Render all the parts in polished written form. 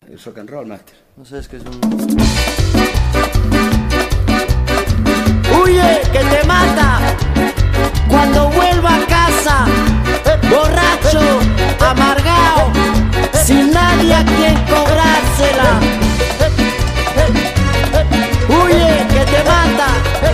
El rock and roll, master. No sé, es que es un... Huye, que te mata cuando vuelva a casa, borracho, amargado, sin nadie a quien cobrársela. Huye, que te mata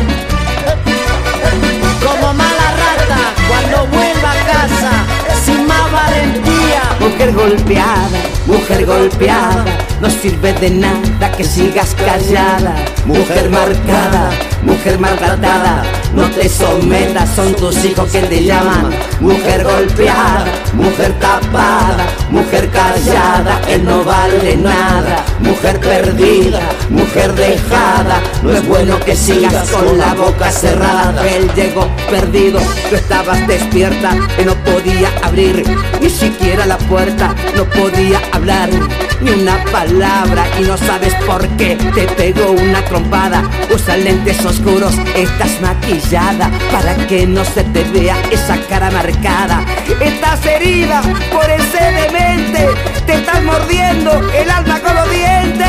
como mala rata cuando vuelva a casa, sin más valentía. Mujer golpeada, no sirve de nada que sigas callada. Mujer marcada, mujer maltratada, no te sometas, son tus hijos que te llaman. Mujer golpeada, mujer tapada, mujer callada, él no vale nada. Mujer perdida, mujer dejada, no es bueno que sigas con la boca cerrada. Él llegó perdido, tú estabas despierta y no podía abrir ni siquiera la puerta, no podía hablar ni una palabra y no sabes por qué te pegó una trompada. Usa lentes oscuros, estás maquillada para que no se te vea esa cara marcada. Estás herida por ese demente, te estás mordiendo el alma con los dientes.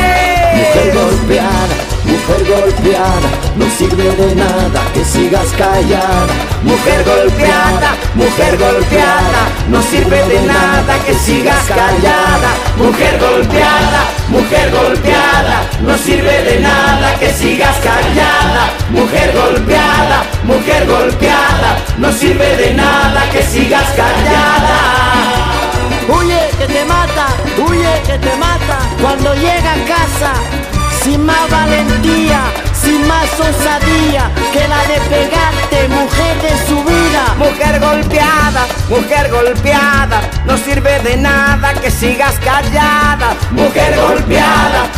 Mujer golpeada, no sirve de nada que sigas callada. Mujer golpeada, no sirve de nada que sigas callada. Mujer golpeada, no sirve de nada que sigas callada. Mujer golpeada, no sirve de nada que sigas callada. Huye, que te mata, huye, que te mata cuando llega a casa, sin más valentía, sin más osadía que la de pegarte, mujer de su vida. Mujer golpeada, no sirve de nada que sigas callada. Mujer golpeada,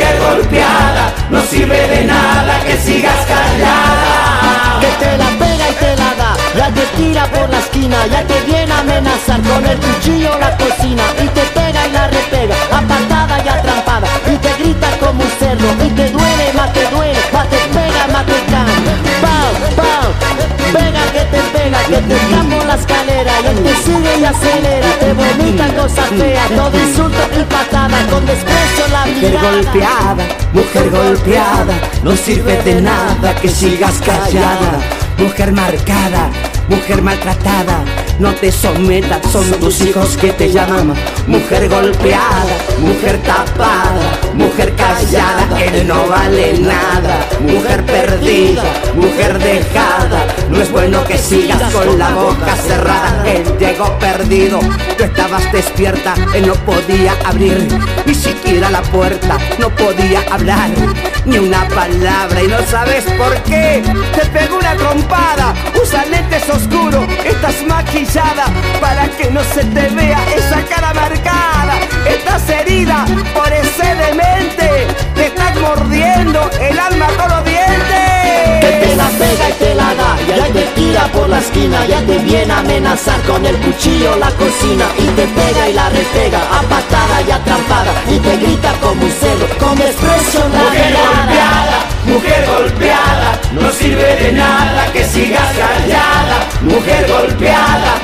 no sirve de nada que sigas callada. Que te la pega y te la da, ya te tira por la esquina, ya te viene a amenazar con el cuchillo la cocina, y te pega y la repega, apartada y atrampada, y te grita como un cerdo, y te duele, más te pega, más te cae. Pau, pega que te escapa la escalera, y él te sigue y acelera, te vomita cosas feas, todo insulto y patada, con desprecio la mirada. Mujer golpeada, no sirve de nada que sigas callada. Mujer marcada, mujer maltratada, no te sometas, son tus hijos que te llaman. Mujer golpeada, mujer tapada, mujer callada, él no vale nada. Mujer perdida, mujer dejada, no es bueno que sigas con la boca cerrada. Él llegó perdido, tú estabas despierta, él no podía abrir ni siquiera la puerta, no podía hablar ni una palabra y no sabes por qué. Te pegó una trompada, usa lentes oscuros, estás maquillada para que no se te vea esa cara marcada. Estás herida por ese demente, te estás mordiendo el alma con los dientes. Que te la pega y te la da, ya te tira por la esquina, ya te viene a amenazar con el cuchillo la cocina, y te pega y la repega, apatada y atrampada, y te grita como un cerdo, con desprecio en la mirada. Mujer golpeada, no sirve de nada que sigas callada. Mujer golpeada,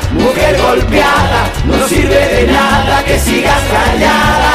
no sirve de nada que sigas callada.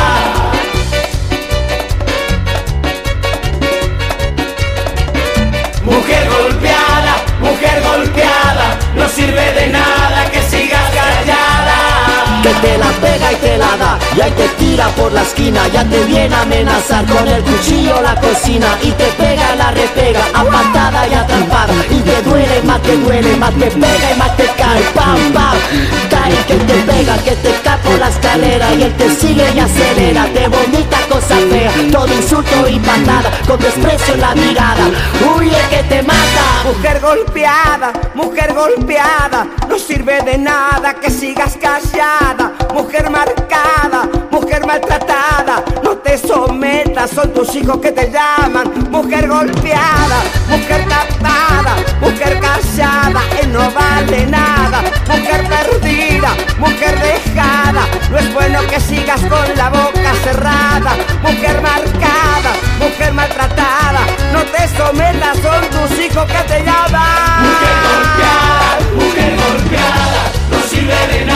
Mujer golpeada, no sirve de nada que sigas callada. Que te la pega y te la da, ya te tira por la esquina, ya te viene a amenazar con el cuchillo la cocina, y te pega, la repega, apatada y atrampada, y te duele, más te pega y más te cae. Pam, cae, que te pega, que te cae por la escalera, y él te sigue y acelera, te vomita cosas feas, todo insulto y patada, con desprecio en la mirada. Huye, que te mata. Mujer golpeada, no sirve de nada que sigas callada. Mujer marcada, mujer maltratada, no te sometas, son tus hijos que te llaman. Mujer golpeada, mujer tapada, mujer callada, él no vale nada. Mujer perdida, mujer dejada, no es bueno que sigas con la boca cerrada. Mujer marcada, mujer maltratada, no te sometas, son tus hijos que te llaman. Mujer golpeada, no sirve de